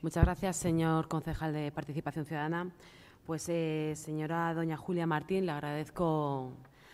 Muchas gracias, señor concejal de Participación Ciudadana. Pues, señora doña Julia Martín, le agradezco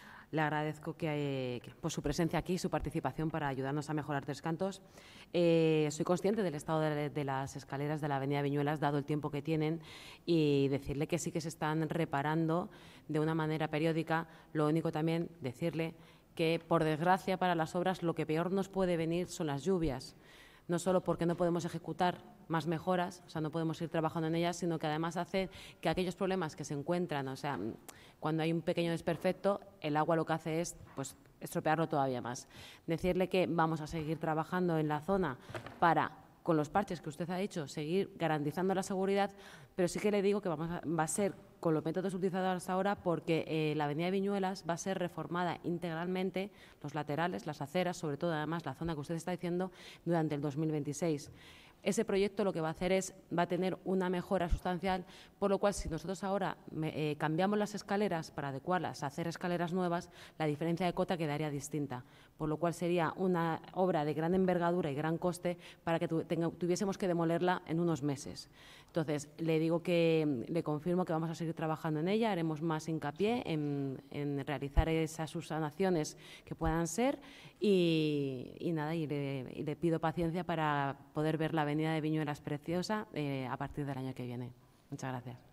por su presencia aquí, su participación para ayudarnos a mejorar Tres Cantos. Soy consciente del estado de las escaleras de la avenida Viñuelas, dado el tiempo que tienen, y decirle que sí que se están reparando de una manera periódica. Lo único también decirle que, por desgracia para las obras, lo que peor nos puede venir son las lluvias. No solo porque no podemos ejecutar más mejoras, o sea, no podemos ir trabajando en ellas, sino que además hace que aquellos problemas que se encuentran, o sea, cuando hay un pequeño desperfecto, el agua lo que hace es, pues, estropearlo todavía más. Decirle que vamos a seguir trabajando en la zona para, con los parches que usted ha dicho, seguir garantizando la seguridad, pero sí que le digo que va a ser con los métodos utilizados hasta ahora, porque la avenida de Viñuelas va a ser reformada integralmente, los laterales, las aceras, sobre todo además la zona que usted está diciendo, durante el 2026. Ese proyecto lo que va a hacer va a tener una mejora sustancial, por lo cual si nosotros ahora cambiamos las escaleras para adecuarlas a hacer escaleras nuevas, la diferencia de cota quedaría distinta, por lo cual sería una obra de gran envergadura y gran coste para que tuviésemos que demolerla en unos meses. Entonces, le digo que le confirmo que vamos a seguir trabajando en ella, haremos más hincapié en realizar esas subsanaciones que puedan ser y le pido paciencia para poder ver la avenida de Viñuelas preciosa a partir del año que viene. Muchas gracias.